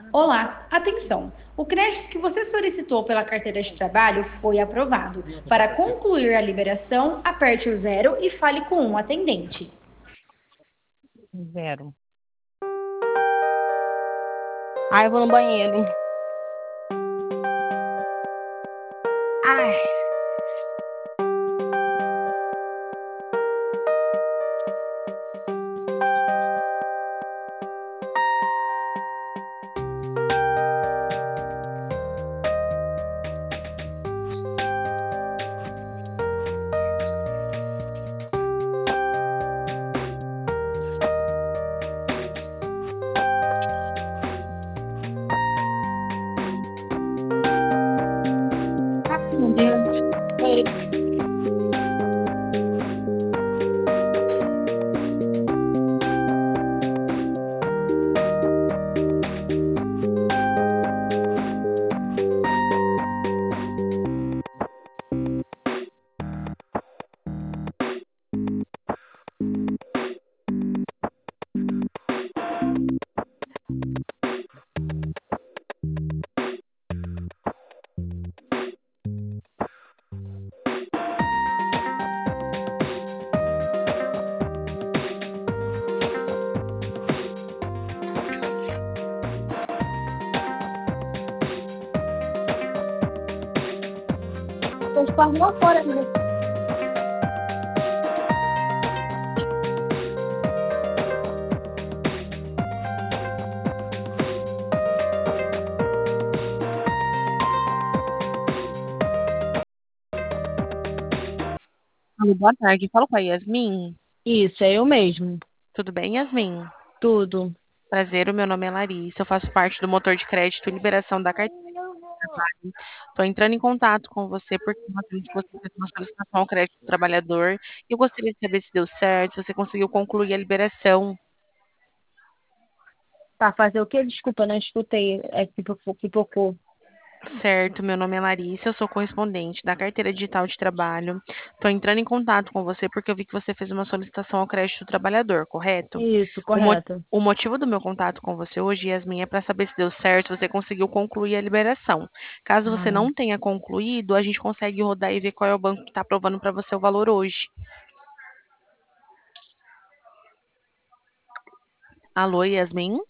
Olá, atenção! O crédito que você solicitou pela carteira de trabalho foi aprovado. Para concluir a liberação, aperte o zero e fale com um atendente. Zero. Ai, eu vou no banheiro. Ai, meu Deus. Tô quase lá fora, né? Alô, boa tarde. Falo com a Yasmin. Isso, é eu mesmo. Tudo bem, Yasmin? Tudo. Prazer, o meu nome é Larissa. Eu faço parte do motor de crédito e liberação da carteira. Estou entrando em contato com você porque nós vimos que você fez uma solicitação ao crédito do trabalhador. E eu gostaria de saber se deu certo, se você conseguiu concluir a liberação. Tá, fazer o quê? Desculpa, não escutei. É pipocou. Certo, meu nome é Larissa, eu sou correspondente da carteira digital de trabalho. Estou entrando em contato com você porque eu vi que você fez uma solicitação ao crédito do trabalhador, correto? Isso, O, mo- correto. o motivo do meu contato com você hoje, Yasmin, é para saber se deu certo, se você conseguiu concluir a liberação. Caso você Ah, não tenha concluído, a gente consegue rodar e ver qual é o banco que está aprovando para você o valor hoje. Alô, Yasmin?